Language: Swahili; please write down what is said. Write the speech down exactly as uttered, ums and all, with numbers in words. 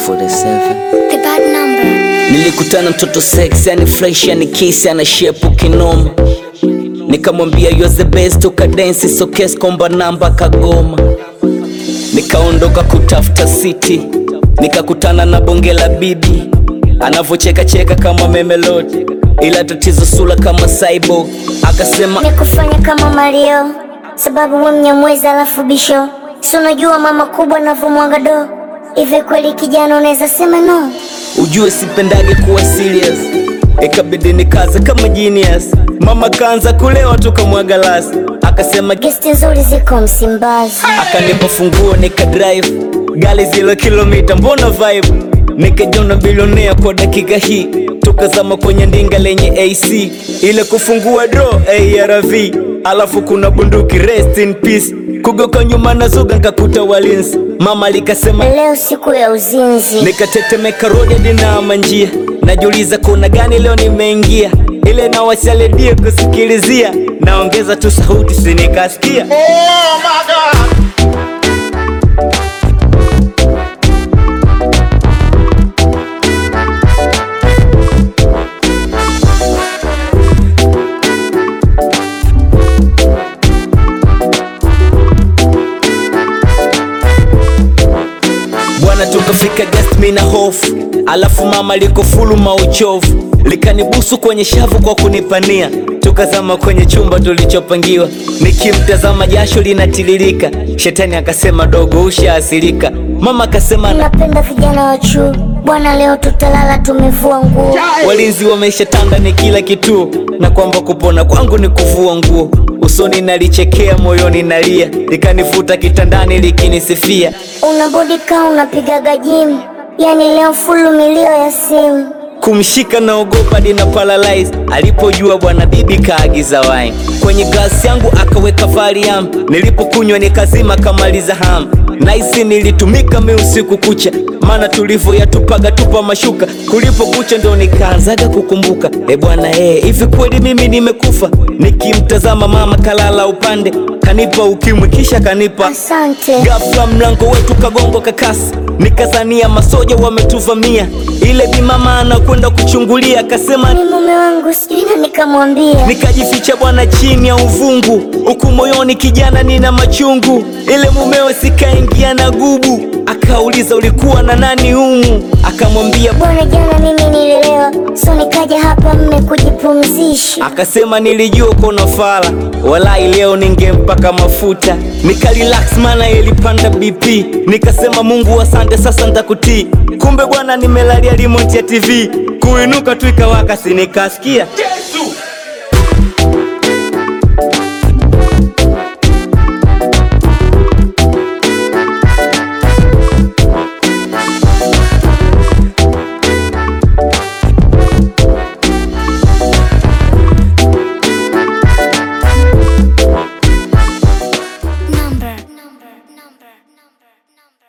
forty-seven. The bad number. Nilikutana mtoto sex, yani fresh, yani kiss, ana shepu kinoma. Nikamwambia you're the best, ukadance so kes komba namba kagoma. Nikaondoka kutafuta city, nikakutana na bonge la bibi, anavocheka cheka kama memelodi, ila tatizo sula kama cyborg. Akasema nikufanya kama Mario, sababu we mnyamwezi alafu bisho. Si unajua mama kubwa navomwanga do. Hivi kweli kijana unaweza sema no? Ujue sipendage kuwa serious, ikabidi nikaze kama genius. Mama kaanza kulewa tukamwaga lasi, akasema guest nzuri ziko Msimbazi. Akanipa funguo nika drive gali zilo kilomita, mbona vibe. Nikajona bilionea kwa dakika hii, tukazama kwenye ndinga lenye A C. Ile kufungua draw A R V, alafu kuna bunduki rest in peace. Kugoka nyuma na zuga nkakuta walinzi. Mama likasema leo siku ya uzinzi. Nikatetemeka road hadi na manjia, najiuliza kuna gani leo nimeingia. Ile na washaledie kusikilizia, naongeza tu sauti sinikasikia. Oh my God. Bwana tukafika guest mina hofu, alafu mama liko fulu mauchovu, likanibusu kwenye shavu kwa kunipania. Tukazama kwenye chumba tulichopangiwa, nikimtazama jasho linatiririka. Shetani akasema dogo ushaasilika. Mama akasema napenda vijana wa chuo, bwana leo tutalala tumevua nguo. Walinzi wameshatanda ni kila kitu, na kwamba kupona kwangu ni kuvua nguo. Usoni nalichekea, moyoni nalia, likanifuta kitandani likinisifia. Unabodika unapigaga gym, yani leo fulu milio ya simu. Kumshika na ogopa dina paralyze, alipojua bwana bibi kaagiza wine. Kwenye glasi yangu akaweka Valium, nilipokunywa nikazima kamaliza ham. Naisi nilitumika mi usiku kucha, maana tulivyo yatupaga tupa mashuka. Kulipo kucha ndo nikaanzaga kukumbuka, e bwana eh, hivi kweli mimi nimekufa? Nikimtazama mama kalala upande, kanipa ukimwi kisha kanipa asante. Ghafla mlango wetu kagongo kakasi, nikazania masoja wametuvamia. Ile bi mama anakwenda kuchungulia, akasema ni mume wangu sijui, na nikamwambia. Nikajificha bwana chini ya uvungu, huku moyoni kijana nina machungu. Ile mumewe sikaingia na gubu, akauliza ulikuwa na nani humu? Akamwambia bwana jana mimi nililewa, so nikaja hapa mme kujipumzisha. Akasema nilijua kona fala, walai leo ningempaka mafuta. Nika relax mana ilipanda B P, nikasema Mungu asante sasa nitakutii. Kumbe bwana nimelalia remote ya T V, kuinuka tu ikawaka sinikasikia.